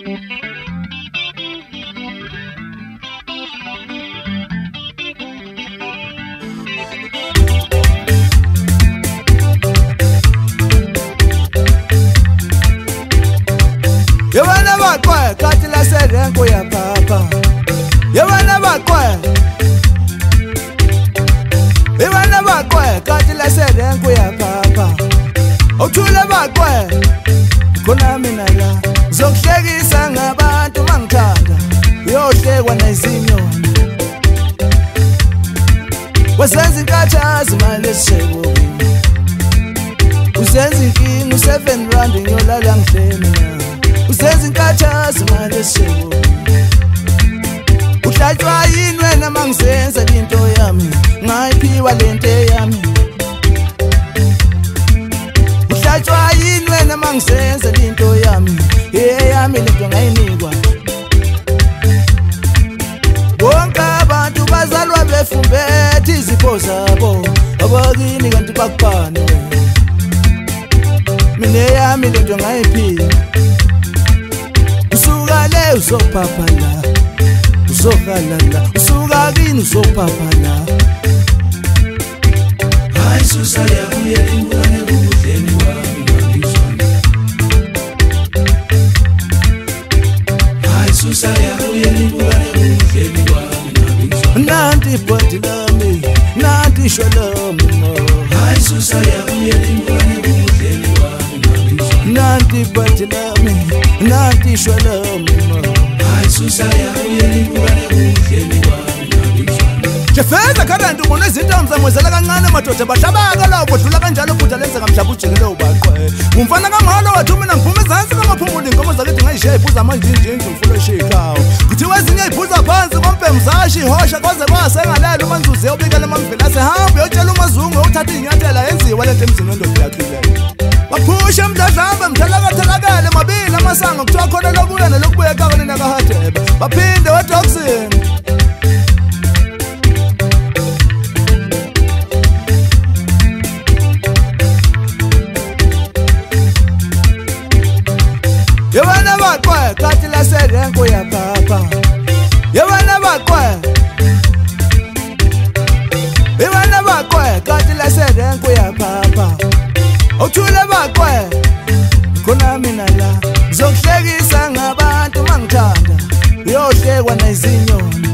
Yabana bakwe kathi la serenko ya papa. Yabana bakwe. Yabana bakwe kathi la serenko ya papa. Uthula bakwe khona mina la zokuhlekisa ngabantu mangithanda uyohlekwa nezinyoni. Wasenza inkathazo manje esishebo. Usenza inkinga u7 rand ngiyolala ngihlemi na. Usenza inkathazo manje esishebo. Uhlatywa yini wena mangisenza into yami ngayiphiwa lento yami. Uhlatywa yini wena mangisenza into yami yami lento ngayinikwa. Bonke abantu bazalwa befumbethe izipho zabo abakini kanti bakubani wena. Mina yami lento ngayiphiwa. Usuka le uzopaphala uzohalala usuka kini uzopaphala. Hayi susa yabuye ingwane kubudleni wami ngizwana. Hayi susa yabuye ingwane kubudleni wami ngizwana. Nanti body lami nanti shalom. Hayi susa yabuye ingwane kubudleni wami ngizwana. Nanti body lami nanti shalom. Hayi susa yabuye ingwane kubudleni wami ngizwana. Jefeza kanti ubona izinto amzamwezela kancane madoda bahlabaka lawo bodlula kanjalo futhi lenze ngamhlaba ujikele ubaqwe. Umfana kamalo wathi mina ngiphuma ezantsi kamaphumula inkomo zakithi ngayishiya iphuza manje injinji ngifuna eshikawo. Kuthiwa ezinye iphuza phansi kompemzashi hosha kwaze kwasengalela umanzuze ubikele mamvela sehamba uyotshela umazungu uthatha inyathela yenziwa lento emzini wendoda yakhileyo. Baphusha mdladlamba mthalakathalakale mabili amasango kuthiwa khona lokuya nelokubuya kakone nakahadebe baphinde wedoxini. Yabana bakwe kathi la serenko ya papa. Yabana bakwe. Yabana bakwe kathi la serenko ya papa. Uthula bakwe khona mina la zokuhlekisa ngabantu mangithanda uyohlekwa nezinyoni.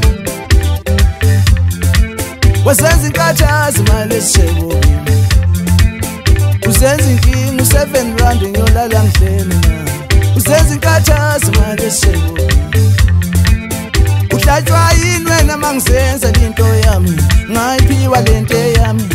Wasenza inkathazo manje esishebo. Usenza inkinga u7 rand ngiyolala ngihlemi na. Usenza inkathazo manje esishebo. Uhlatywa yini wena mangisenza into yami ngayiphiwa lento yami.